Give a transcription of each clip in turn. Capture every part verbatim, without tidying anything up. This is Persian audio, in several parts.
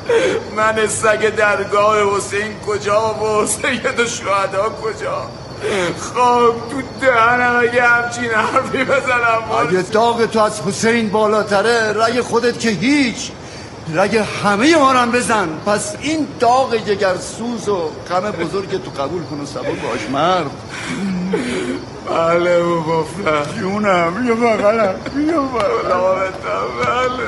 من سگ درگاه حسین کجا و سید شهدا کجا؟ خاک تو دهنم اگه همچین حرفی بزنم. اگه داغ تو از حسین بالاتره، رگ خودت که هیچ، رگ همه ما رو بزن. پس این داغ جگرسوز و غم بزرگ تو قبول کن و سبب باش مرد. بله مفرد جونم، بیا بغلم، بیا بغلم. بله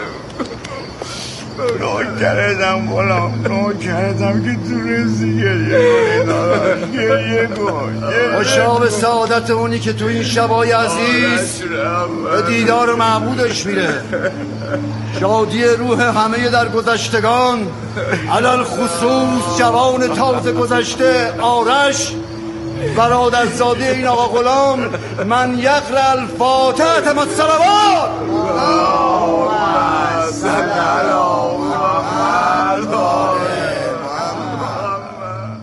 نوکرتم غلام، نوکرتم که تو رسی گریه کنی. گریه کن. خوشا به سعادت اونی که تو این شبای عزیز به دیدار معبودش میره. شادی روح همه در گذشتگان، علل خصوص جوان تازه گذشته آرش برادرزاده این آقا غلام. من یقرأ الفاتحة مع الصلوات. اللهم صل علی محمد و آل محمد.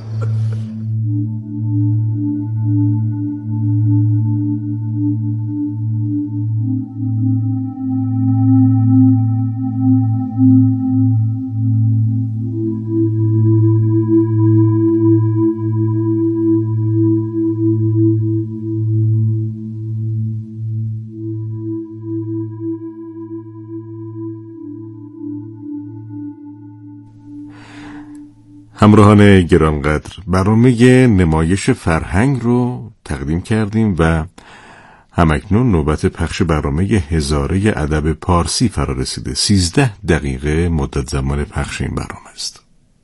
همراهان گرانقدر، برنامه نمایش فرهنگ رو تقدیم کردیم و همکنون نوبت پخش برنامه هزاره ادب پارسی فرا رسیده. سیزده دقیقه مدت زمان پخش این برنامه است.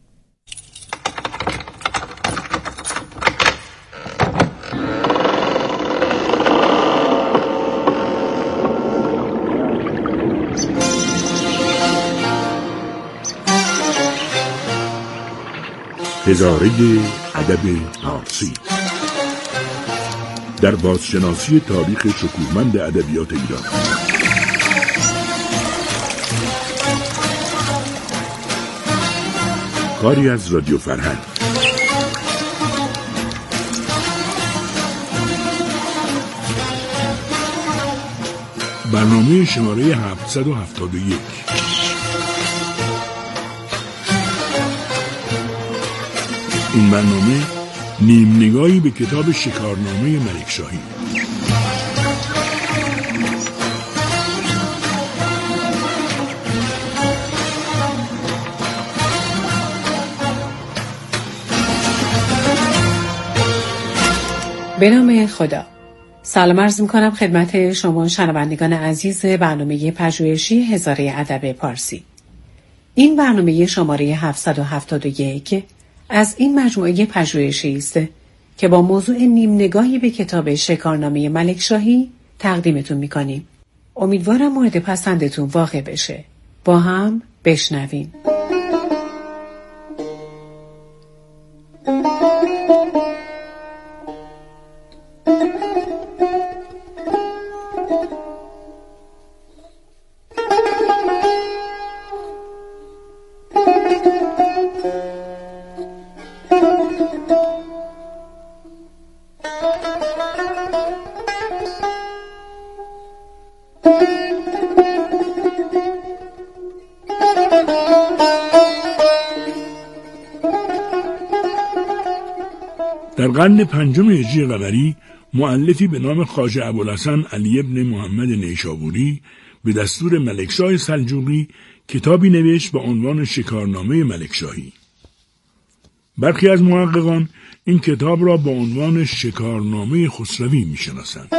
هزاره ادب پارسی در بازشناسی تاریخ شکوهمند ادبیات ایران. کاری از رادیو فرهنگ. برنامه شماره هفتصد و هفتاد و یک. این برنامه نیم نگاهی به کتاب شکارنامه ملکشاهی. به نام خدا. سلام عرض می‌کنم خدمت شما شنوندگان عزیز برنامه پژوهشی هزاره ادب پارسی. این برنامه شماره هفتصد و هفتاد و یک از این مجموعه پژوهشی است که با موضوع نیم نگاهی به کتاب شکارنامه ملکشاهی تقدیمتون می‌کنیم. امیدوارم مورد پسندتون واقع بشه. با هم بشنویم. در قرن پنجم هجری قمری مؤلفی به نام خواجه ابوالحسن علی ابن محمد نیشابوری به دستور ملکشاه سلجوقی کتابی نوشت با عنوان شکارنامه ملکشاهی. برخی از محققان این کتاب را با عنوان شکارنامه خسروی می‌شناسند.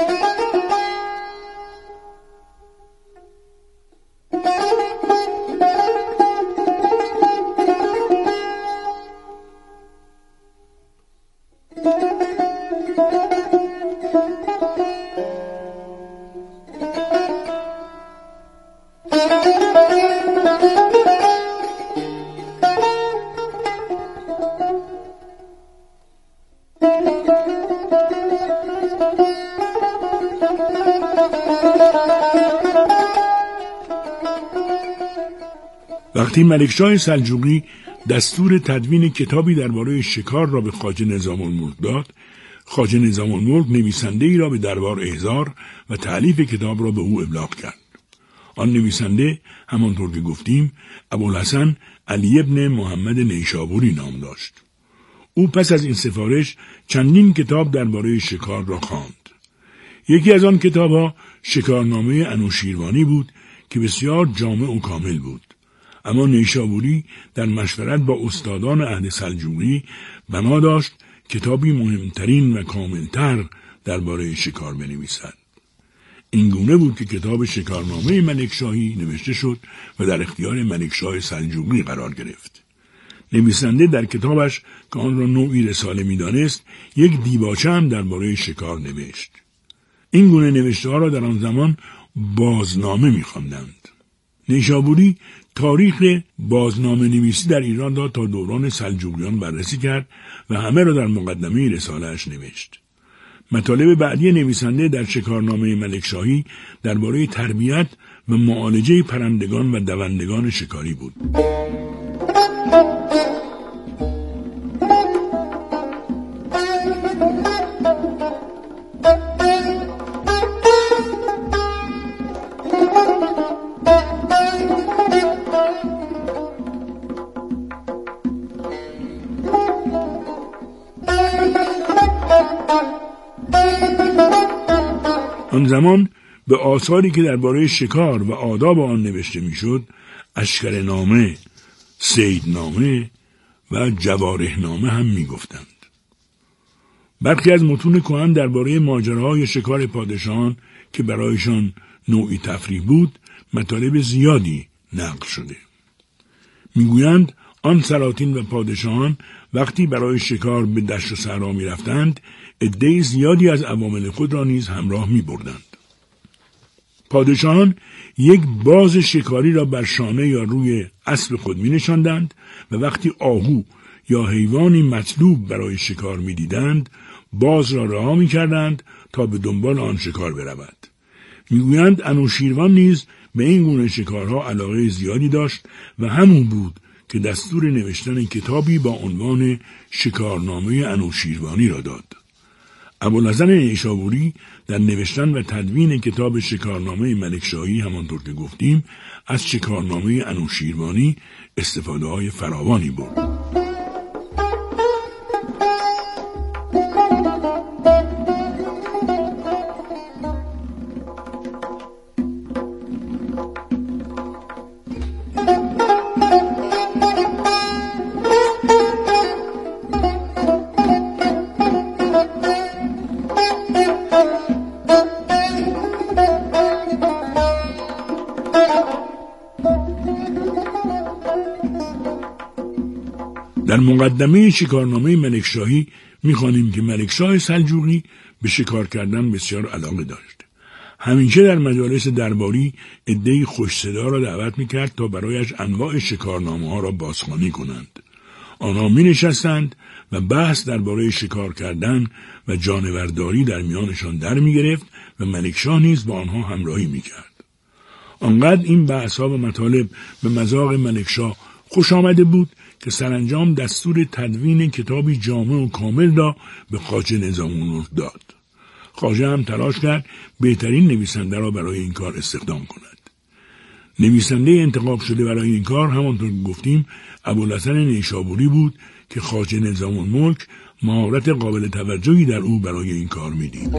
وقتی ملکشاه سلجوقی دستور تدوین کتابی درباره شکار را به خواجه نظام الملک داد، خواجه نظام الملک نویسنده ای را به دربار احضار و تألیف کتاب را به او ابلاغ کرد. آن نویسنده همانطور که گفتیم ابوالحسن علی ابن محمد نیشابوری نام داشت. او پس از این سفارش چندین کتاب درباره شکار را خواند. یکی از آن کتاب‌ها شکارنامه انوشیروانی بود که بسیار جامع و کامل بود. اما نیشابوری در مشورت با استادان عهد سلجوقی بنا داشت کتابی مهمترین و کاملتر درباره شکار بنویسد. این گونه بود که کتاب شکارنامه ملکشاهی نوشته شد و در اختیار ملکشاه سلجوقی قرار گرفت. نویسنده در کتابش که آن را نوعی رساله می‌دانست، یک دیباچه هم درباره شکار نوشت. این گونه نوشته‌ها را در آن زمان بازنامه می‌خواندند. نیشابوری تاریخ بازنامه نویسی در ایران را تا دوران سلجوقیان بررسی کرد و همه را در مقدمه رساله‌اش نوشت. مطالب بعدی نویسنده در شکارنامه ملکشاهی درباره تربیت و معالجه پرندگان و دوندگان شکاری بود. آن زمان به آثاری که درباره شکار و آداب آن نوشته میشد اشکرنامه، صیدنامه و جوارحنامه هم میگفتند. برخی از متون کهن درباره ماجراهای شکار پادشاهان که برایشان نوعی تفریح بود مطالب زیادی نقل شده. میگویند آن سلاطین و پادشاهان وقتی برای شکار به دشت و صحرا می رفتند، عده زیادی از عوامل خود را نیز همراه می بردند. پادشاهان یک باز شکاری را بر شانه یا روی اسب خود می نشاندند و وقتی آهو یا حیوانی مطلوب برای شکار می دیدند، باز را رها می کردند تا به دنبال آن شکار برود. می گویند انوشیروان نیز به این گونه شکارها علاقه زیادی داشت و همون بود که دستور نوشتن کتابی با عنوان شکارنامه انوشیروانی را داد. ابوالحسن نیشابوری در نوشتن و تدوین کتاب شکارنامه ملکشاهی همانطور که گفتیم از شکارنامه انوشیروانی استفاده های فراوانی برد. در مقدمه شکارنامه ملکشاهی می‌خوانیم که ملکشاه سلجوقی به شکار کردن بسیار علاقه داشت. همیشه در مجالس درباری عده‌ای خوش صدا را دعوت می‌کرد تا برایش انواع شکارنامه‌ها را بازخوانی کنند. آنها می‌نشستند و بحث درباره شکار کردن و جانورداری در میانشان در می‌گرفت و ملکشاه نیز با آنها همراهی می‌کرد. آنقدر این بحث‌ها و مطالب به مذاق ملکشاه خوش آمده بود که سرانجام دستور تدوین کتابی جامع و کامل را به خواجه نظام‌الملک داد. خواجه هم تلاش کرد بهترین نویسنده را برای این کار استخدام کند. نویسنده انتخاب شده برای این کار همانطور که گفتیم ابوالحسن نیشابوری بود که خواجه نظام‌الملک مهارت قابل توجهی در او برای این کار می‌دید.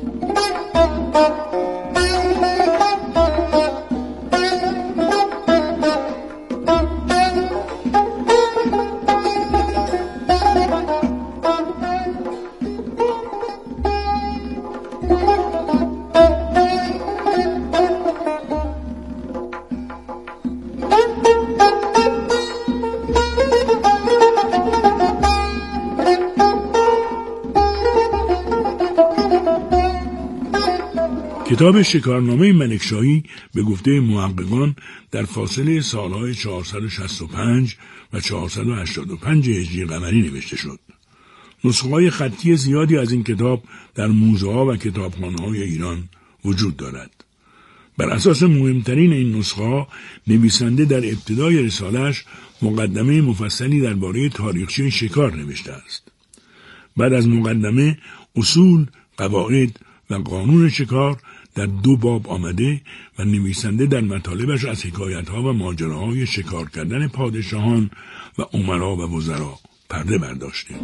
کتاب شکارنامه ملکشاهی به گفته محققان در فاصله سالهای چهارصد و شصت و پنج و چهارصد و هشتاد و پنج هجری قمری نوشته شد. نسخه‌های خطی زیادی از این کتاب در موزه‌ها و کتابخانه‌های ایران وجود دارد. بر اساس مهمترین این نسخه‌ها نویسنده در ابتدای رساله‌اش مقدمه مفصلی درباره تاریخچه شکار نوشته است. بعد از مقدمه اصول، قواعد و قانون شکار در دو باب آمده و نویسنده در مطالبش از حکایت‌ها و ماجراهای شکار کردن پادشاهان و امرا و وزرا پرده برداشته.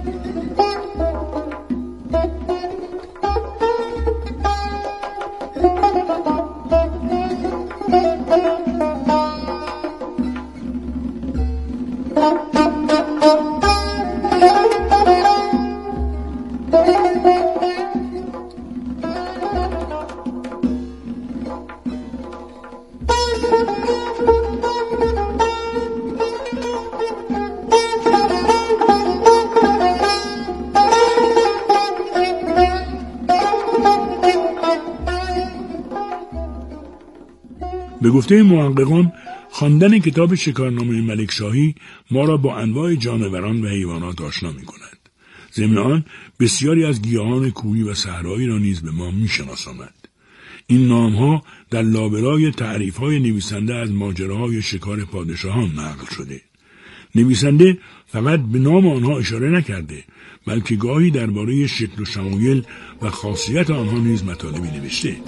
به گفته محققان خواندن کتاب شکارنامه ملکشاهی ما را با انواع جانوران و حیوانات آشنا می کند. ضمن آن بسیاری از گیاهان کوهی و صحرایی را نیز به ما می شناساند. این نامها در لابلای تعریف‌های نویسنده از ماجراهای شکار پادشاهان نقل شده. نویسنده فقط به نام آنها اشاره نکرده، بلکه گاهی درباره شکل و شمایل و خاصیت آنها نیز مطالبی نوشته.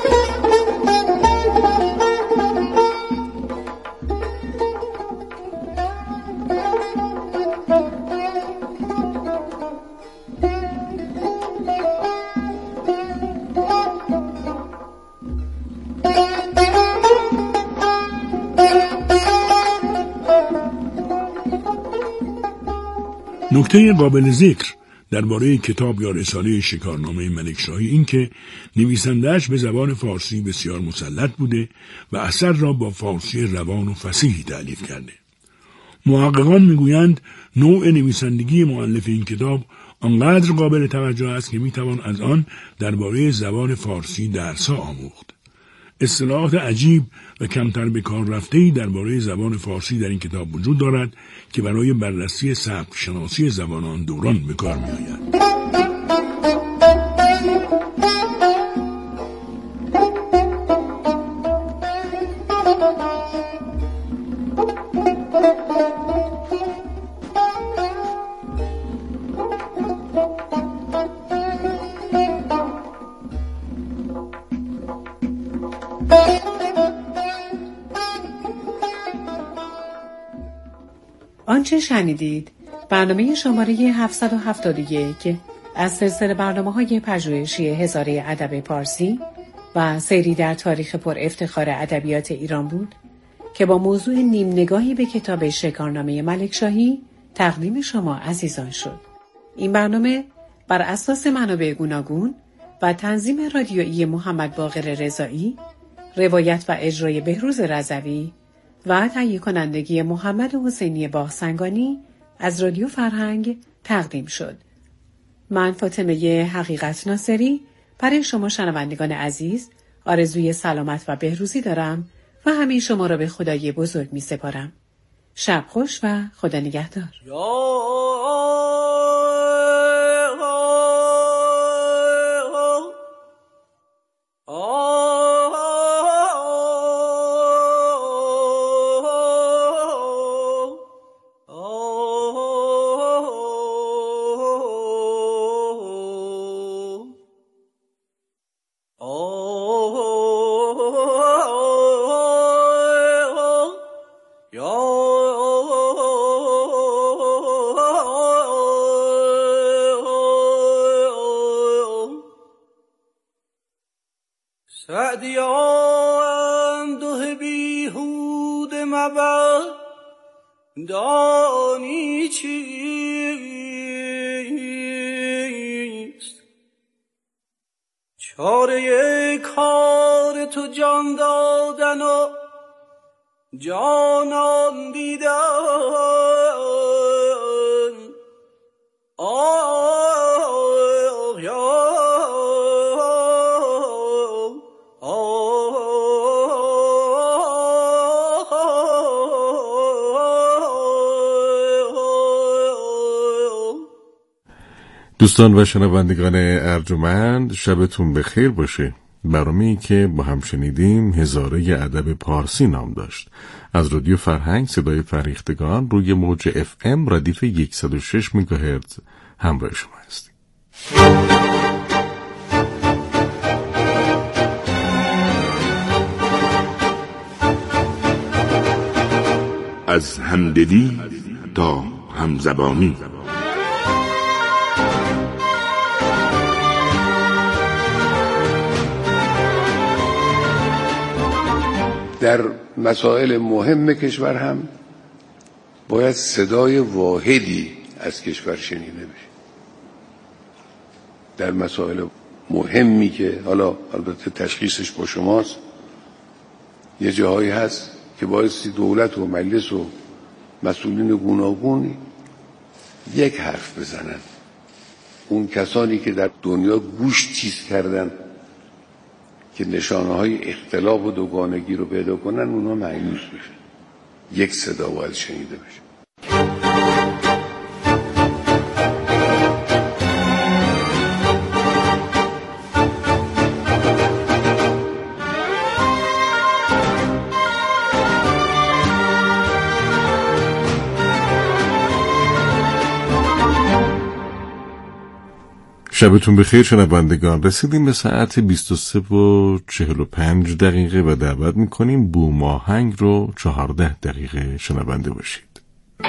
نکته قابل ذکر درباره کتاب یا رساله شکارنامه ملکشاهی این که نویسنده‌اش به زبان فارسی بسیار مسلط بوده و اثر را با فارسی روان و فصیحی تألیف کرده. محققان میگویند نوع نویسندگی مؤلف این کتاب آنقدر قابل توجه است که میتوان از آن درباره زبان فارسی درس‌ها آموخت. اصطلاحات عجیب و کمتر به کار رفته‌ای درباره زبان فارسی در این کتاب وجود دارد که برای بررسی سبک شناسی زبان آن دوران به کار می‌آید. آنچه شنیدید برنامه شماره هفتصد و هفتاد و یک از سلسله برنامه‌های پژوهشی هزاره ادب پارسی و سیری در تاریخ پر افتخار ادبیات ایران بود که با موضوع نیم نگاهی به کتاب شکارنامه ملکشاهی تقدیم شما عزیزان شد. این برنامه بر اساس منابع گوناگون و تنظیم رادیویی محمد باقر رضایی، روایت و اجرای بهروز رضوی و تهیه کنندگی محمد حسینی باغسنگانی از رادیو فرهنگ تقدیم شد. من فاطمه حقیقت ناصری برای شما شنوندگان عزیز آرزوی سلامت و بهروزی دارم و همه شما را به خدای بزرگ می سپارم. شب خوش و خدا نگهدار. سعدیان دوه بیهود مبر دانی چیست چاره کار تو جان دادن و جانان دیدن آه یا دوستان و شنوندگان ارجمند، شبتون بخیر باشه. برنامه‌ای که با هم شنیدیم هزاره ادب پارسی نام داشت. از رادیو فرهنگ صدای فرهیختگان روی موج اف ام ردیف صد و شش مگاهرتز همراه شما هستیم. از همدلی تا همزبانی. در مسائل مهم کشور هم باید صدای واحدی از کشور شنیده بشه. در مسائل مهمی که حالا البته تشخیصش با شماست، یه جاهایی هست که بایستی دولت و مجلس و مسئولین گوناگون یک حرف بزنن. اون کسانی که در دنیا گوش تیز کردن که نشانه های اختلاف و دوگانگی رو پیدا کنن، اونا مایوس بشن. یک صدا باید شنیده بشه. شبتون بخیر شنوندگان. رسیدیم به ساعت بیست و سه و چهل و پنج دقیقه و دعوت میکنیم بوماهنگ رو چهارده دقیقه شنونده باشید.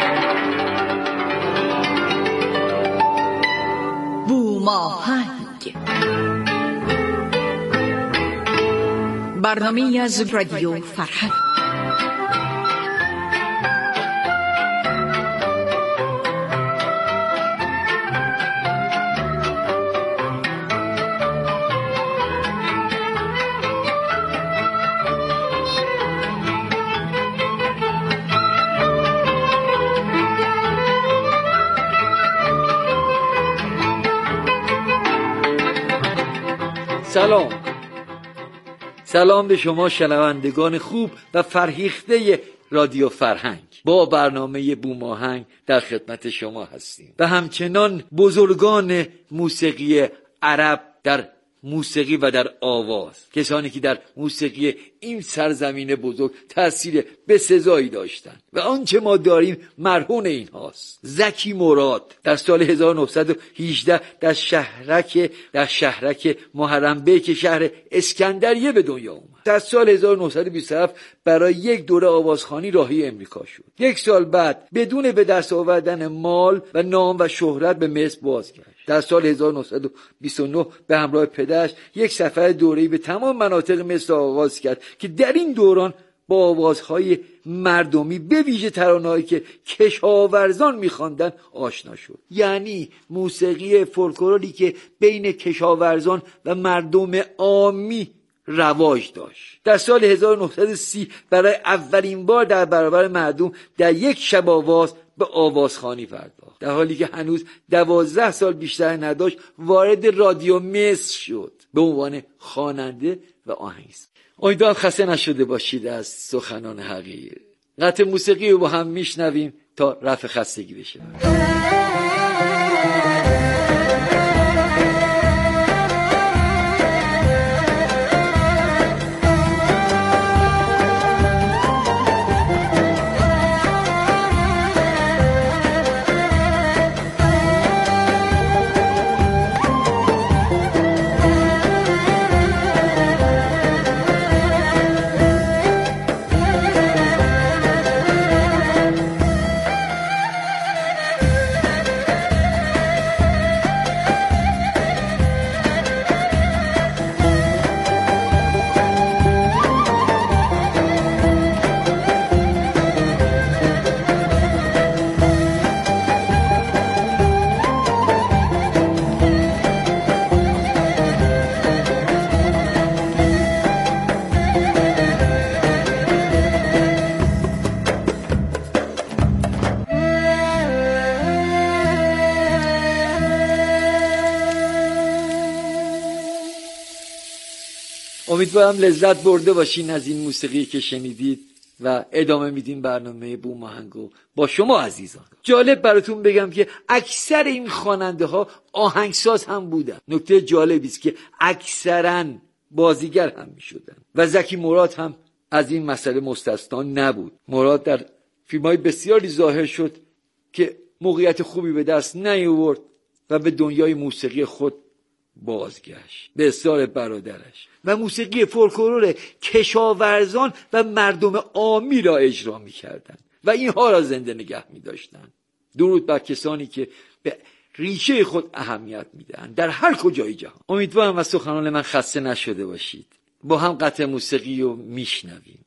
بوماهنگ، برنامه‌ای از رادیو فرهنگ. سلام سلام به شما شنوندگان خوب و فرهیخته رادیو فرهنگ. با برنامه بوماهنگ در خدمت شما هستیم و همچنان بزرگان موسیقی عرب در موسیقی و در آواز، کسانی که در موسیقی این سرزمین بزرگ تأثیر بسزایی داشتند و آنچه ما داریم مرهون این هاست. زکی مراد در سال هزار و نهصد و هجده در شهرک در شهرک محرم بیک شهر اسکندریه به دنیا اومد. در سال هزار و نهصد و بیست و هفت برای یک دوره آوازخوانی راهی امریکا شد. یک سال بعد بدون به دست آوردن مال و نام و شهرت به مصر بازگشت. در سال هزار و نهصد و بیست و نه به همراه پدرش یک سفر دوره‌ای به تمام مناطق مصر آغاز کرد که در این دوران با آوازهای مردمی به ویژه ترانه‌هایی که کشاورزان می‌خواندند آشنا شد. یعنی موسیقی فولکلوری که بین کشاورزان و مردم عامی رواج داشت. در سال هزار و نهصد و سی برای اولین بار در برابر مردم در یک شب آواز به آوازخوانی پرداخت. در حالی که هنوز دوازده سال بیشتر نداشت وارد رادیو مصر شد به عنوان خواننده و آهنگساز. امیدوارم خسته نشده باشید از سخنان حقیر. قطع موسیقی رو با هم میشنویم تا رفع خستگی بشه. امیدوارم لذت برده باشین از این موسیقی که شنیدید و ادامه میدیم برنامه بوماهنگو با شما عزیزان. جالب براتون بگم که اکثر این خواننده ها آهنگساز هم بودن. نکته جالبی است که اکثرا بازیگر هم میشدن و زکی مراد هم از این مسئله مستثنا نبود. مراد در فیلم‌های بسیاری ظاهر شد که موقعیت خوبی به دست نیاورد و به دنیای موسیقی خود بازگشت به اصرار برادرش و موسیقی فولکلور کشاورزان و مردم عامی را اجرا می‌کردند و اینها را زنده نگه می داشتن. درود بر کسانی که به ریشه خود اهمیت میدن در هر کجای جهان. امیدوارم از سخنان من خسته نشده باشید. با هم قطع موسیقی رو میشنویم.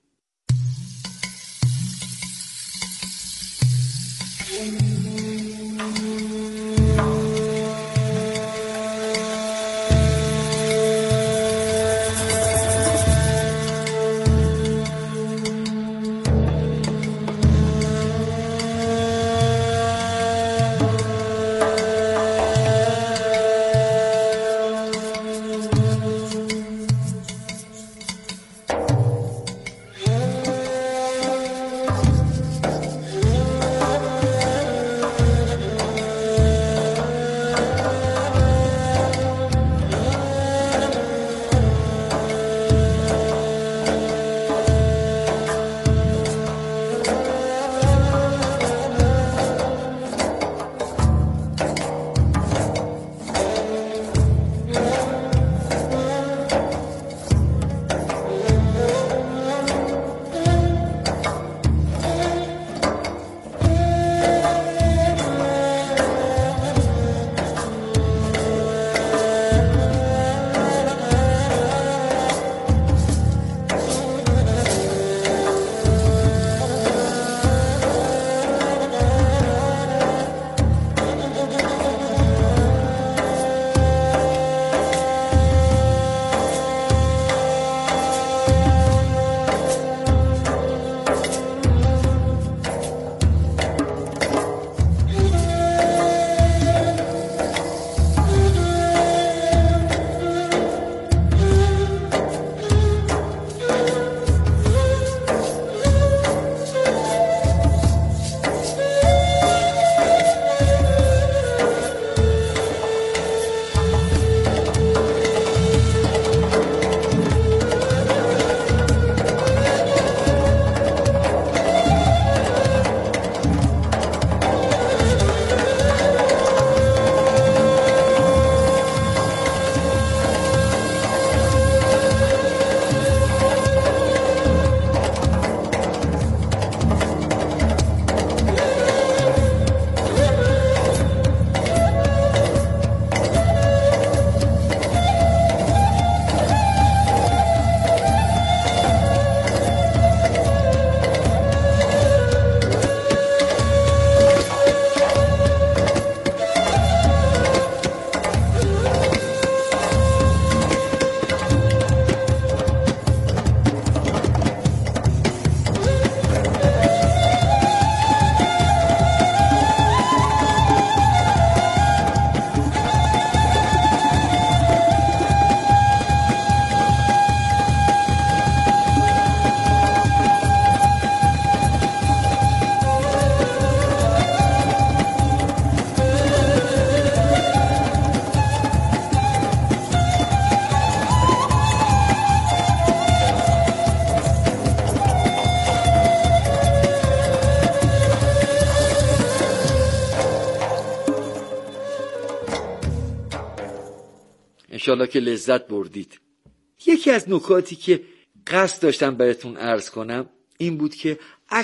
انشالله که لذت بردید. یکی از نکاتی که قصد داشتم براتون عرض کنم این بود که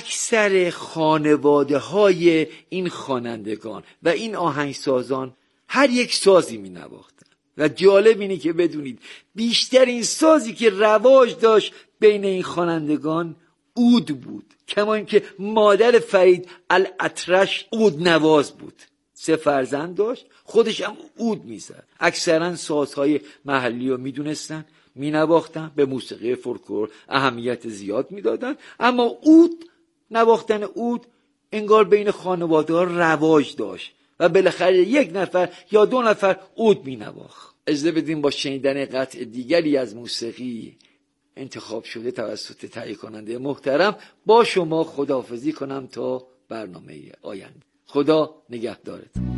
اکثر خانواده های این خوانندگان و این آهنگسازان هر یک سازی می نواختن و جالب اینه که بدونید بیشتر این سازی که رواج داشت بین این خوانندگان عود بود، کما اینکه مادر فرید الاطرش عود نواز بود، سه فرزند داشت، خودش هم عود میزد. اکثرا سازهای محلی رو میدونستن، مینواختن، به موسیقی فولکلور اهمیت زیاد میدادن، اما عود، نواختن عود انگار بین خانواده ها رواج داشت و بالاخره یک نفر یا دو نفر عود مینواخت. اجازه بدیم با شنیدن قطع دیگری از موسیقی انتخاب شده توسط تهیه کننده محترم با شما خداحافظی کنم تا برنامه آینده. خدا نگهدارتون.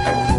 شما.